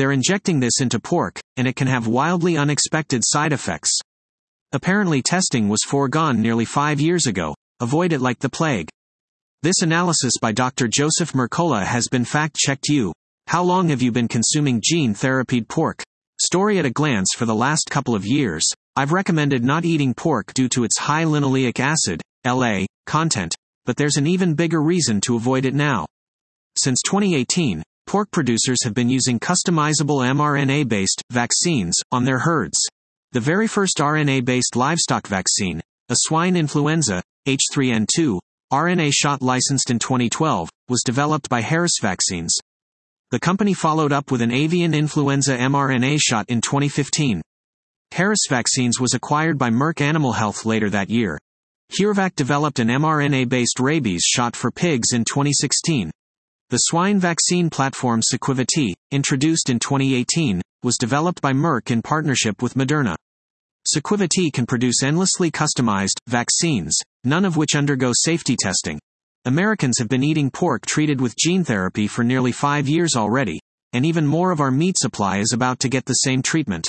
They're injecting this into pork, and it can have wildly unexpected side effects. Apparently testing was foregone nearly 5 years ago. Avoid it like the plague. This analysis by Dr. Joseph Mercola has been fact-checked. How long have you been consuming gene-therapied pork? Story at a glance. For the last couple of years, I've recommended not eating pork due to its high linoleic acid, LA, content, but there's an even bigger reason to avoid it now. Since 2018, pork producers have been using customizable mRNA-based vaccines on their herds. The very first RNA-based livestock vaccine, a swine influenza, H3N2, RNA shot licensed in 2012, was developed by Harris Vaccines. The company followed up with an avian influenza mRNA shot in 2015. Harris Vaccines was acquired by Merck Animal Health later that year. CureVac developed an mRNA-based rabies shot for pigs in 2016. The swine vaccine platform Sequivity, introduced in 2018, was developed by Merck in partnership with Moderna. Sequivity can produce endlessly customized vaccines, none of which undergo safety testing. Americans have been eating pork treated with gene therapy for nearly 5 years already, and even more of our meat supply is about to get the same treatment.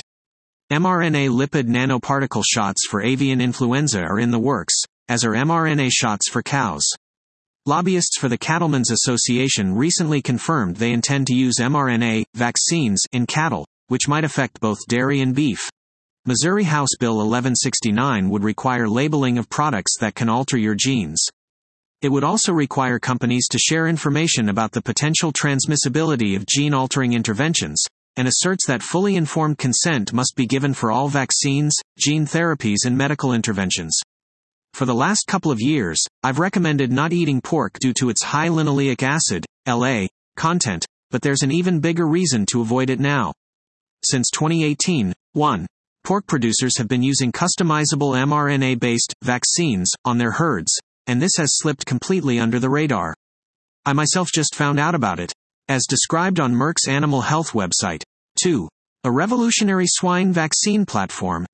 mRNA lipid nanoparticle shots for avian influenza are in the works, as are mRNA shots for cows. Lobbyists for the Cattlemen's Association recently confirmed they intend to use mRNA vaccines in cattle, which might affect both dairy and beef. Missouri House Bill 1169 would require labeling of products that can alter your genes. It would also require companies to share information about the potential transmissibility of gene-altering interventions, and asserts that fully informed consent must be given for all vaccines, gene therapies and medical interventions. For the last couple of years, I've recommended not eating pork due to its high linoleic acid, LA, content, but there's an even bigger reason to avoid it now. Since 2018, 1. Pork producers have been using customizable mRNA-based vaccines on their herds, and this has slipped completely under the radar. I myself just found out about it, as described on Merck's Animal Health website. 2. A revolutionary swine vaccine platform,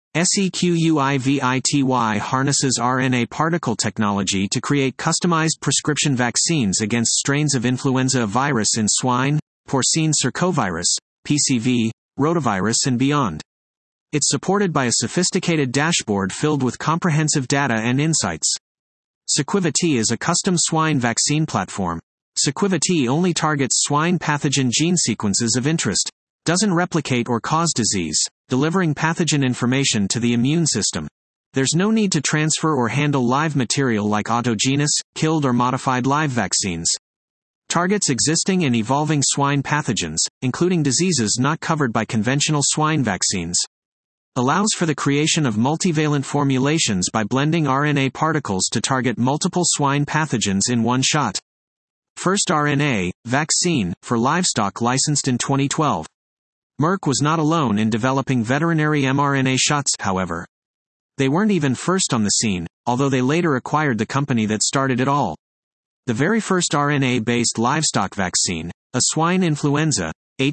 Sequivity, harnesses RNA particle technology to create customized prescription vaccines against strains of influenza virus in swine, porcine circovirus, PCV, rotavirus and beyond. It's supported by a sophisticated dashboard filled with comprehensive data and insights. Sequivity is a custom swine vaccine platform. Sequivity only targets swine pathogen gene sequences of interest, doesn't replicate or cause disease, delivering pathogen information to the immune system. There's no need to transfer or handle live material like autogenous, killed or modified live vaccines. Targets existing and evolving swine pathogens, including diseases not covered by conventional swine vaccines. Allows for the creation of multivalent formulations by blending RNA particles to target multiple swine pathogens in one shot. First RNA vaccine for livestock licensed in 2012. Merck was not alone in developing veterinary mRNA shots, however. They weren't even first on the scene, although they later acquired the company that started it all. The very first RNA-based livestock vaccine, a swine influenza,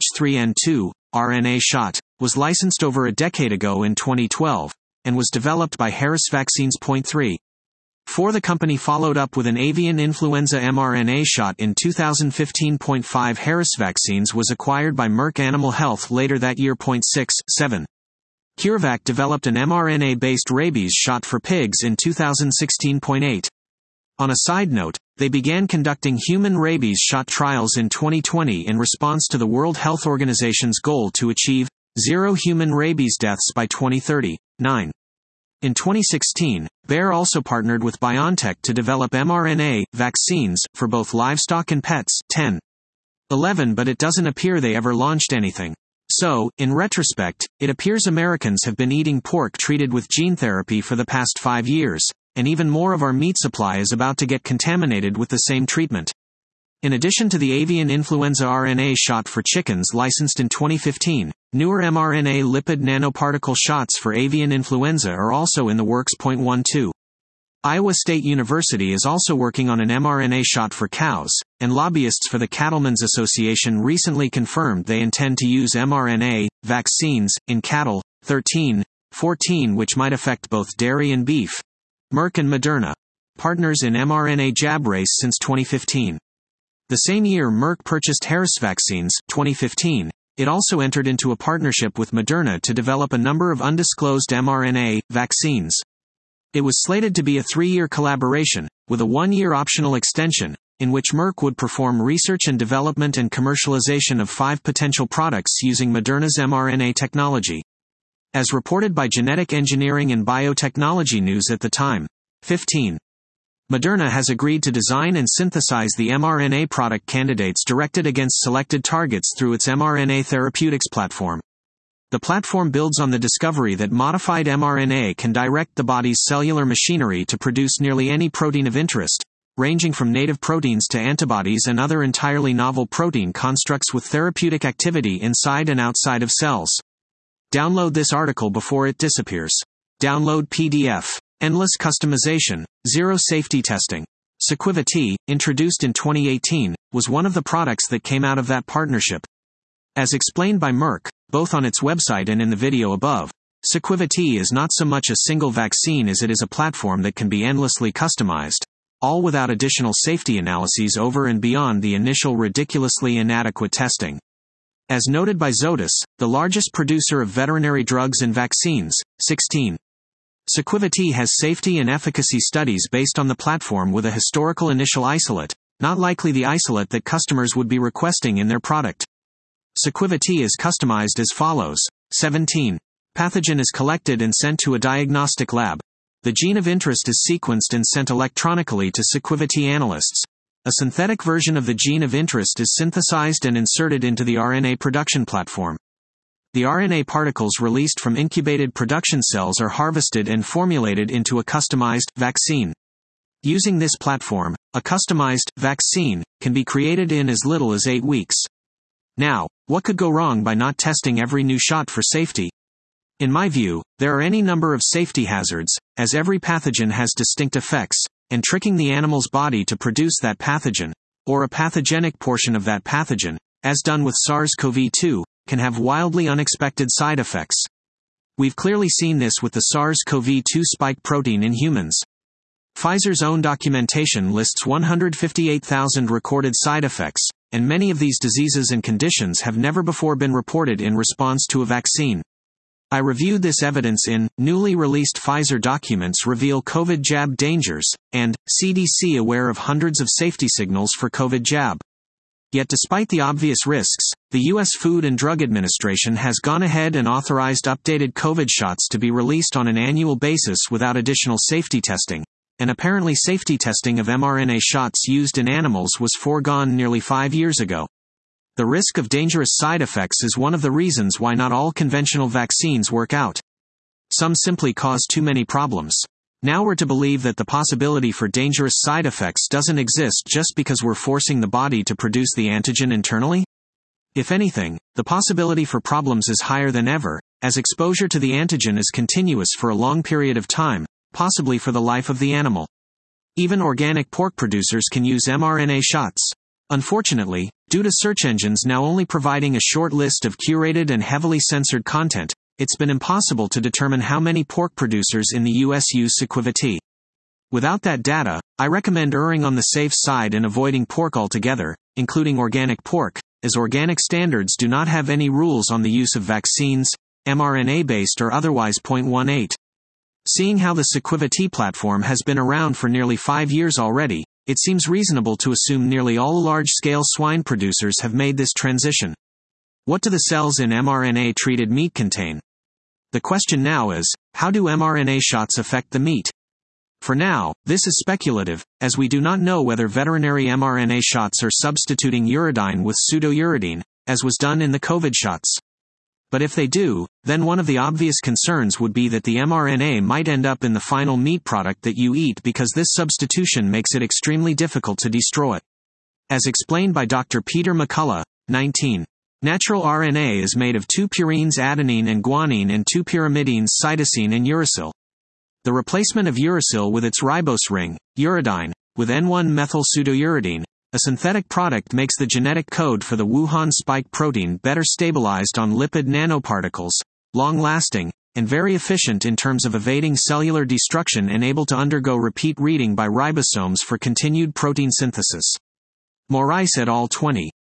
H3N2, RNA shot, was licensed over a decade ago in 2012, and was developed by Harris Vaccines. 3. 4. The company followed up with an avian influenza mRNA shot in 2015. 5. Harris Vaccines was acquired by Merck Animal Health later that year. 6. 7. CureVac developed an mRNA-based rabies shot for pigs in 2016. 8. On a side note, they began conducting human rabies shot trials in 2020 in response to the World Health Organization's goal to achieve 0 human rabies deaths by 2030. 9. In 2016, Bayer also partnered with BioNTech to develop mRNA vaccines for both livestock and pets. 10. 11. But it doesn't appear they ever launched anything. So, in retrospect, it appears Americans have been eating pork treated with gene therapy for the past 5 years, and even more of our meat supply is about to get contaminated with the same treatment. In addition to the avian influenza RNA shot for chickens licensed in 2015, newer mRNA lipid nanoparticle shots for avian influenza are also in the works. 12. Iowa State University is also working on an mRNA shot for cows, and lobbyists for the Cattlemen's Association recently confirmed they intend to use mRNA vaccines in cattle. 13. 14. Which might affect both dairy and beef. Merck and Moderna, partners in mRNA jab race since 2015. The same year Merck purchased Harris Vaccines, 2015, It also entered into a partnership with Moderna to develop a number of undisclosed mRNA vaccines. It was slated to be a 3-year collaboration, with a 1-year optional extension, in which Merck would perform research and development and commercialization of 5 potential products using Moderna's mRNA technology. As reported by Genetic Engineering and Biotechnology News at the time. 15. Moderna has agreed to design and synthesize the mRNA product candidates directed against selected targets through its mRNA therapeutics platform. The platform builds on the discovery that modified mRNA can direct the body's cellular machinery to produce nearly any protein of interest, ranging from native proteins to antibodies and other entirely novel protein constructs with therapeutic activity inside and outside of cells. Download this article before it disappears. Download PDF. Endless customization, zero safety testing. Sequivity, introduced in 2018, was one of the products that came out of that partnership. As explained by Merck, both on its website and in the video above, Sequivity is not so much a single vaccine as it is a platform that can be endlessly customized, all without additional safety analyses over and beyond the initial ridiculously inadequate testing. As noted by Zoetis, the largest producer of veterinary drugs and vaccines. 16. Sequivity has safety and efficacy studies based on the platform with a historical initial isolate, not likely the isolate that customers would be requesting in their product. Sequivity is customized as follows. 17. Pathogen is collected and sent to a diagnostic lab. The gene of interest is sequenced and sent electronically to Sequivity analysts. A synthetic version of the gene of interest is synthesized and inserted into the RNA production platform. The RNA particles released from incubated production cells are harvested and formulated into a customized vaccine. Using this platform, a customized vaccine can be created in as little as 8 weeks. Now, what could go wrong by not testing every new shot for safety? In my view, there are any number of safety hazards, as every pathogen has distinct effects, and tricking the animal's body to produce that pathogen, or a pathogenic portion of that pathogen, as done with SARS-CoV-2, can have wildly unexpected side effects. We've clearly seen this with the SARS-CoV-2 spike protein in humans. Pfizer's own documentation lists 158,000 recorded side effects, and many of these diseases and conditions have never before been reported in response to a vaccine. I reviewed this evidence in newly released Pfizer documents reveal COVID jab dangers, and CDC aware of hundreds of safety signals for COVID jab. Yet despite the obvious risks, the U.S. Food and Drug Administration has gone ahead and authorized updated COVID shots to be released on an annual basis without additional safety testing, and apparently safety testing of mRNA shots used in animals was foregone nearly 5 years ago. The risk of dangerous side effects is one of the reasons why not all conventional vaccines work out. Some simply cause too many problems. Now we're to believe that the possibility for dangerous side effects doesn't exist just because we're forcing the body to produce the antigen internally? If anything, the possibility for problems is higher than ever, as exposure to the antigen is continuous for a long period of time, possibly for the life of the animal. Even organic pork producers can use mRNA shots. Unfortunately, due to search engines now only providing a short list of curated and heavily censored content, it's been impossible to determine how many pork producers in the U.S. use Sequivity. Without that data, I recommend erring on the safe side and avoiding pork altogether, including organic pork, as organic standards do not have any rules on the use of vaccines, mRNA-based or otherwise. 18. Seeing how the Sequivity platform has been around for nearly 5 years already, it seems reasonable to assume nearly all large-scale swine producers have made this transition. What do the cells in mRNA-treated meat contain? The question now is, how do mRNA shots affect the meat? For now, this is speculative, as we do not know whether veterinary mRNA shots are substituting uridine with pseudouridine, as was done in the COVID shots. But if they do, then one of the obvious concerns would be that the mRNA might end up in the final meat product that you eat because this substitution makes it extremely difficult to destroy. As explained by Dr. Peter McCullough, 19. Natural RNA is made of 2 purines adenine and guanine and 2 pyrimidines cytosine and uracil. The replacement of uracil with its ribose ring, uridine, with N1-methyl pseudouridine, a synthetic product, makes the genetic code for the Wuhan spike protein better stabilized on lipid nanoparticles, long-lasting, and very efficient in terms of evading cellular destruction and able to undergo repeat reading by ribosomes for continued protein synthesis. Morais et al. 20.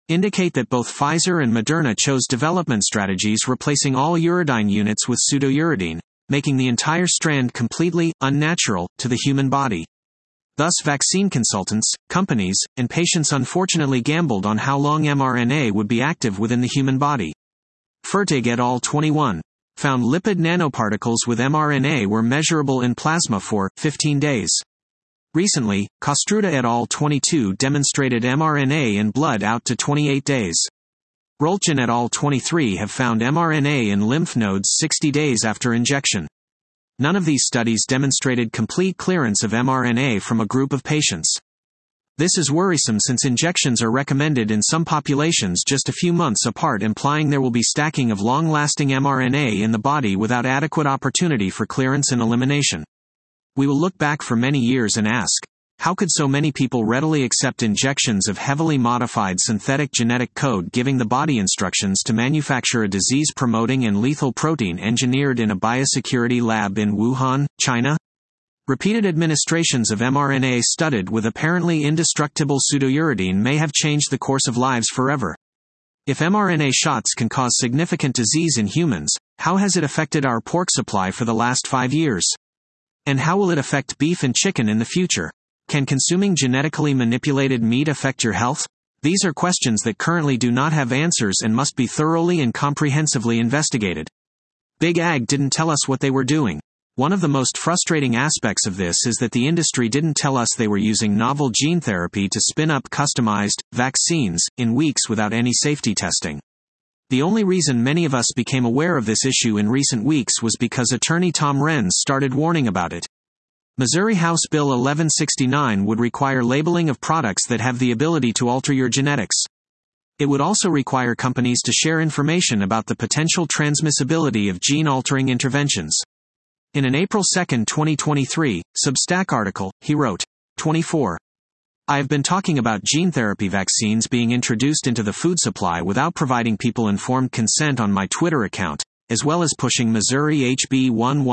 indicate that both Pfizer and Moderna chose development strategies replacing all uridine units with pseudouridine, making the entire strand completely unnatural to the human body. Thus, vaccine consultants, companies, and patients unfortunately gambled on how long mRNA would be active within the human body. Fertig et al. 21. Found lipid nanoparticles with mRNA were measurable in plasma for 15 days. Recently, Kostruda et al. 22 demonstrated mRNA in blood out to 28 days. Rolchin et al. 23 have found mRNA in lymph nodes 60 days after injection. None of these studies demonstrated complete clearance of mRNA from a group of patients. This is worrisome since injections are recommended in some populations just a few months apart, implying there will be stacking of long-lasting mRNA in the body without adequate opportunity for clearance and elimination. We will look back for many years and ask, how could so many people readily accept injections of heavily modified synthetic genetic code giving the body instructions to manufacture a disease-promoting and lethal protein engineered in a biosecurity lab in Wuhan, China? Repeated administrations of mRNA studded with apparently indestructible pseudouridine may have changed the course of lives forever. If mRNA shots can cause significant disease in humans, how has it affected our pork supply for the last 5 years? And how will it affect beef and chicken in the future? Can consuming genetically manipulated meat affect your health? These are questions that currently do not have answers and must be thoroughly and comprehensively investigated. Big Ag didn't tell us what they were doing. One of the most frustrating aspects of this is that the industry didn't tell us they were using novel gene therapy to spin up customized vaccines in weeks without any safety testing. The only reason many of us became aware of this issue in recent weeks was because attorney Tom Renz started warning about it. Missouri House Bill 1169 would require labeling of products that have the ability to alter your genetics. It would also require companies to share information about the potential transmissibility of gene-altering interventions. In an April 2, 2023, Substack article, he wrote, 24. I have been talking about gene therapy vaccines being introduced into the food supply without providing people informed consent on my Twitter account, as well as pushing Missouri HB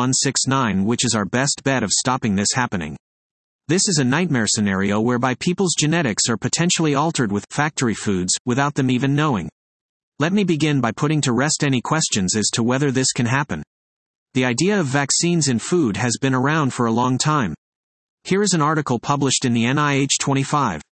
1169, which is our best bet of stopping this happening. This is a nightmare scenario whereby people's genetics are potentially altered with factory foods, without them even knowing. Let me begin by putting to rest any questions as to whether this can happen. The idea of vaccines in food has been around for a long time. Here is an article published in the NIH 25.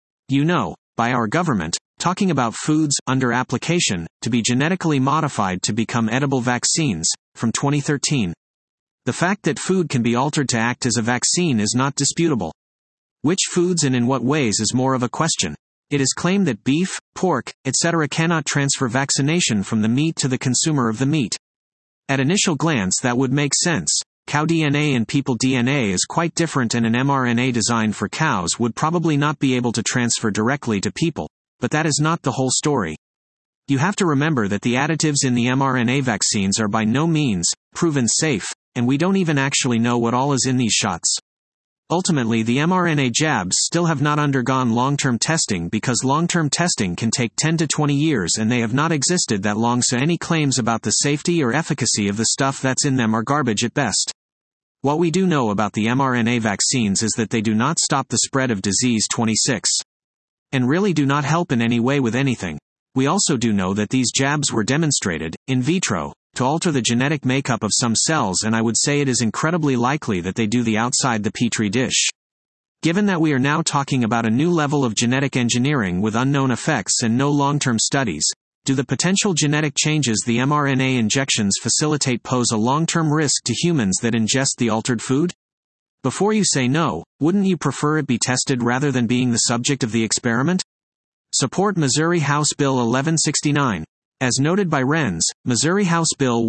By our government, talking about foods under application to be genetically modified to become edible vaccines, from 2013. The fact that food can be altered to act as a vaccine is not disputable. Which foods and in what ways is more of a question. It is claimed that beef, pork, etc. cannot transfer vaccination from the meat to the consumer of the meat. At initial glance that would make sense. Cow DNA and people DNA is quite different, and an mRNA designed for cows would probably not be able to transfer directly to people. But that is not the whole story. You have to remember that the additives in the mRNA vaccines are by no means proven safe, and we don't even actually know what all is in these shots. Ultimately, the mRNA jabs still have not undergone long-term testing because long-term testing can take 10 to 20 years and they have not existed that long, so any claims about the safety or efficacy of the stuff that's in them are garbage at best. What we do know about the mRNA vaccines is that they do not stop the spread of disease 26. And really do not help in any way with anything. We also do know that these jabs were demonstrated, in vitro, to alter the genetic makeup of some cells, and I would say it is incredibly likely that they do the outside the petri dish. Given that we are now talking about a new level of genetic engineering with unknown effects and no long-term studies, do the potential genetic changes the mRNA injections facilitate pose a long-term risk to humans that ingest the altered food? Before you say no, wouldn't you prefer it be tested rather than being the subject of the experiment? Support Missouri House Bill 1169. As noted by Renz, Missouri House Bill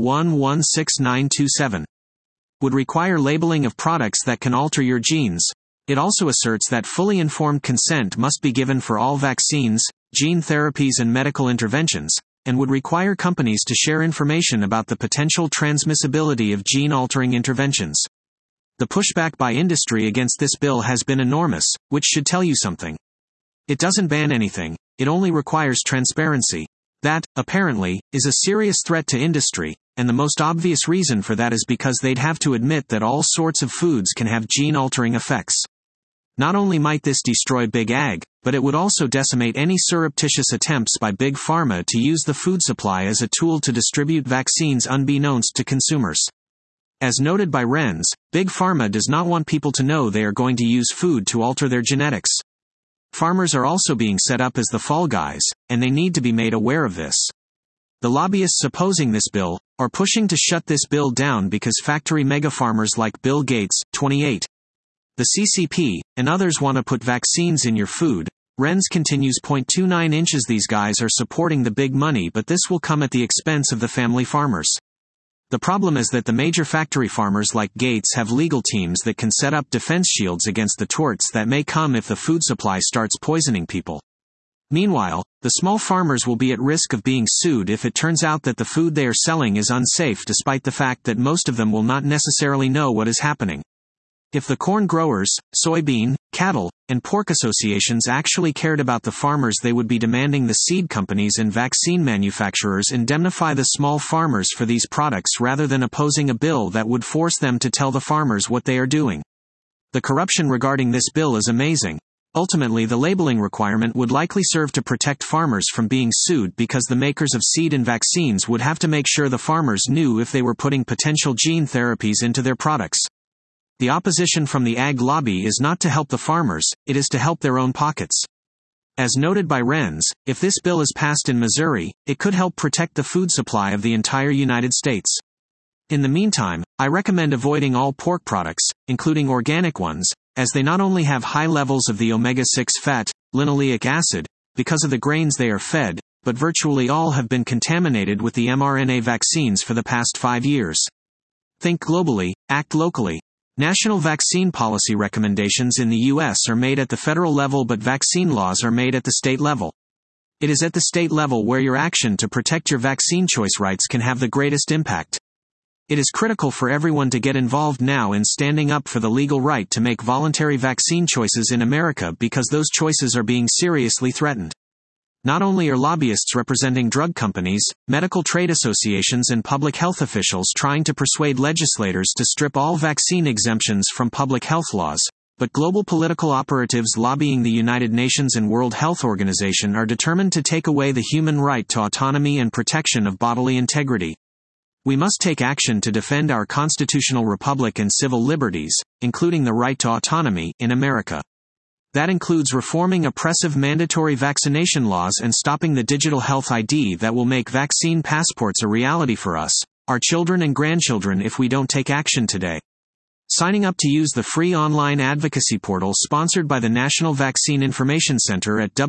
116927 would require labeling of products that can alter your genes. It also asserts that fully informed consent must be given for all vaccines, gene therapies and medical interventions, and would require companies to share information about the potential transmissibility of gene-altering interventions. The pushback by industry against this bill has been enormous, which should tell you something. It doesn't ban anything, it only requires transparency. That, apparently, is a serious threat to industry, and the most obvious reason for that is because they'd have to admit that all sorts of foods can have gene-altering effects. Not only might this destroy Big Ag, but it would also decimate any surreptitious attempts by Big Pharma to use the food supply as a tool to distribute vaccines unbeknownst to consumers. As noted by Renz, Big Pharma does not want people to know they are going to use food to alter their genetics. Farmers are also being set up as the fall guys, and they need to be made aware of this. The lobbyists opposing this bill are pushing to shut this bill down because factory megafarmers like Bill Gates, 28, the CCP, and others want to put vaccines in your food. Renz continues. 0.29 inches. These guys are supporting the big money, but this will come at the expense of the family farmers. The problem is that the major factory farmers like Gates have legal teams that can set up defense shields against the torts that may come if the food supply starts poisoning people. Meanwhile, the small farmers will be at risk of being sued if it turns out that the food they are selling is unsafe, despite the fact that most of them will not necessarily know what is happening. If the corn growers, soybean, cattle, and pork associations actually cared about the farmers, they would be demanding the seed companies and vaccine manufacturers indemnify the small farmers for these products rather than opposing a bill that would force them to tell the farmers what they are doing. The corruption regarding this bill is amazing. Ultimately, the labeling requirement would likely serve to protect farmers from being sued because the makers of seed and vaccines would have to make sure the farmers knew if they were putting potential gene therapies into their products. The opposition from the ag lobby is not to help the farmers, it is to help their own pockets. As noted by Renz, if this bill is passed in Missouri, it could help protect the food supply of the entire United States. In the meantime, I recommend avoiding all pork products, including organic ones, as they not only have high levels of the omega-6 fat, linoleic acid, because of the grains they are fed, but virtually all have been contaminated with the mRNA vaccines for the past 5 years. Think globally, act locally. National vaccine policy recommendations in the U.S. are made at the federal level, but vaccine laws are made at the state level. It is at the state level where your action to protect your vaccine choice rights can have the greatest impact. It is critical for everyone to get involved now in standing up for the legal right to make voluntary vaccine choices in America, because those choices are being seriously threatened. Not only are lobbyists representing drug companies, medical trade associations and public health officials trying to persuade legislators to strip all vaccine exemptions from public health laws, but global political operatives lobbying the United Nations and World Health Organization are determined to take away the human right to autonomy and protection of bodily integrity. We must take action to defend our constitutional republic and civil liberties, including the right to autonomy, in America. That includes reforming oppressive mandatory vaccination laws and stopping the digital health ID that will make vaccine passports a reality for us, our children and grandchildren, if we don't take action today. Signing up to use the free online advocacy portal sponsored by the National Vaccine Information Center at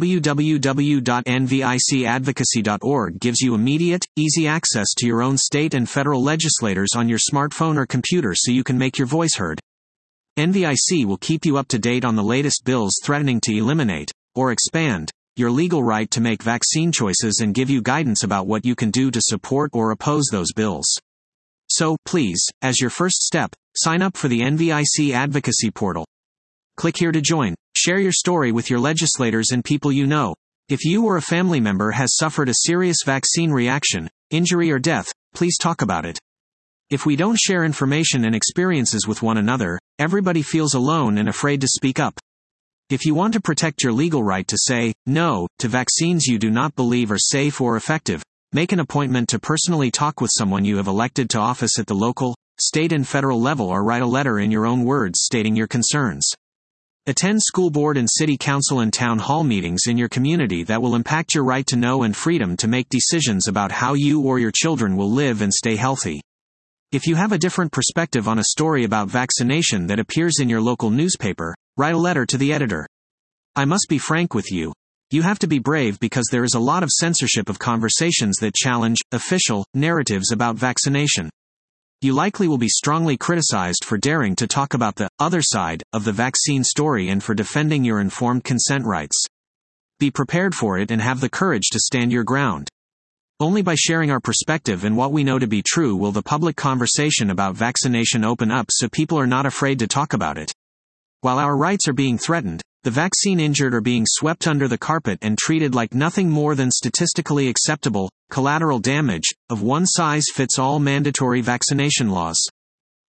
www.nvicadvocacy.org gives you immediate, easy access to your own state and federal legislators on your smartphone or computer so you can make your voice heard. NVIC will keep you up to date on the latest bills threatening to eliminate, or expand, your legal right to make vaccine choices and give you guidance about what you can do to support or oppose those bills. So, please, as your first step, sign up for the NVIC Advocacy Portal. Click here to join. Share your story with your legislators and people you know. If you or a family member has suffered a serious vaccine reaction, injury or death, please talk about it. If we don't share information and experiences with one another, everybody feels alone and afraid to speak up. If you want to protect your legal right to say no to vaccines you do not believe are safe or effective, make an appointment to personally talk with someone you have elected to office at the local, state and federal level, or write a letter in your own words stating your concerns. Attend school board and city council and town hall meetings in your community that will impact your right to know and freedom to make decisions about how you or your children will live and stay healthy. If you have a different perspective on a story about vaccination that appears in your local newspaper, write a letter to the editor. I must be frank with you. You have to be brave because there is a lot of censorship of conversations that challenge official narratives about vaccination. You likely will be strongly criticized for daring to talk about the other side of the vaccine story and for defending your informed consent rights. Be prepared for it and have the courage to stand your ground. Only by sharing our perspective and what we know to be true will the public conversation about vaccination open up so people are not afraid to talk about it. While our rights are being threatened, the vaccine injured are being swept under the carpet and treated like nothing more than statistically acceptable collateral damage of one-size-fits-all mandatory vaccination laws.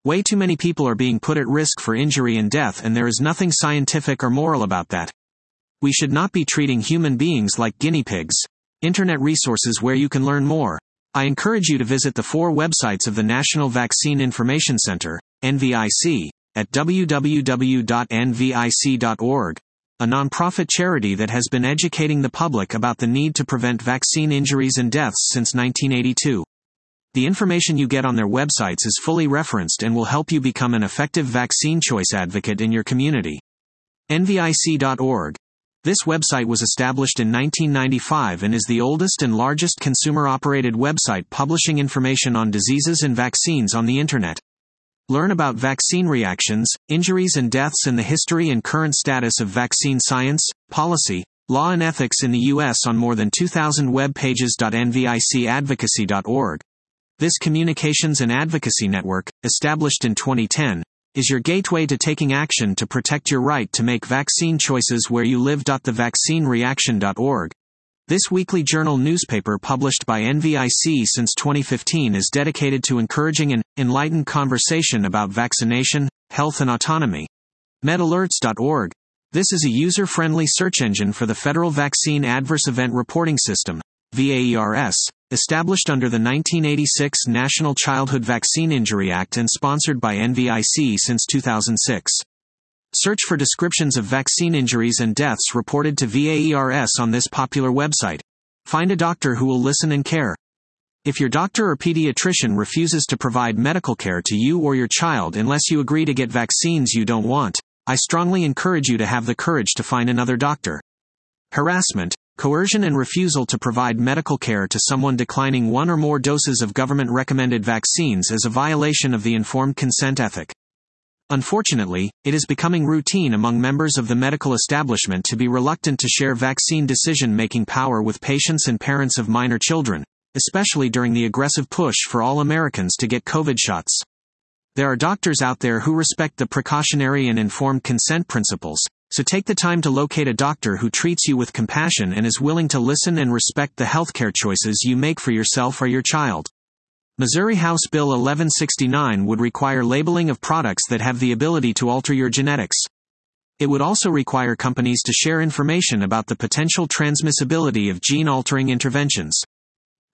Way too many people are being put at risk for injury and death, and there is nothing scientific or moral about that. We should not be treating human beings like guinea pigs. Internet resources where you can learn more. I encourage you to visit the 4 websites of the National Vaccine Information Center, NVIC, at www.nvic.org, a nonprofit charity that has been educating the public about the need to prevent vaccine injuries and deaths since 1982. The information you get on their websites is fully referenced and will help you become an effective vaccine choice advocate in your community. NVIC.org. This website was established in 1995 and is the oldest and largest consumer-operated website publishing information on diseases and vaccines on the Internet. Learn about vaccine reactions, injuries and deaths, and the history and current status of vaccine science, policy, law and ethics in the U.S. on more than 2,000 web pages. NVICadvocacy.org. This communications and advocacy network, established in 2010, is your gateway to taking action to protect your right to make vaccine choices where you live. TheVaccineReaction.org. This weekly journal newspaper published by NVIC since 2015 is dedicated to encouraging an enlightened conversation about vaccination, health and autonomy. MedAlerts.org. This is a user-friendly search engine for the Federal Vaccine Adverse Event Reporting System, VAERS, established under the 1986 National Childhood Vaccine Injury Act and sponsored by NVIC since 2006. Search for descriptions of vaccine injuries and deaths reported to VAERS on this popular website. Find a doctor who will listen and care. If your doctor or pediatrician refuses to provide medical care to you or your child unless you agree to get vaccines you don't want, I strongly encourage you to have the courage to find another doctor. Harassment, coercion and refusal to provide medical care to someone declining 1 or more doses of government-recommended vaccines is a violation of the informed consent ethic. Unfortunately, it is becoming routine among members of the medical establishment to be reluctant to share vaccine decision-making power with patients and parents of minor children, especially during the aggressive push for all Americans to get COVID shots. There are doctors out there who respect the precautionary and informed consent principles, so take the time to locate a doctor who treats you with compassion and is willing to listen and respect the healthcare choices you make for yourself or your child. Missouri House Bill 1169 would require labeling of products that have the ability to alter your genetics. It would also require companies to share information about the potential transmissibility of gene-altering interventions.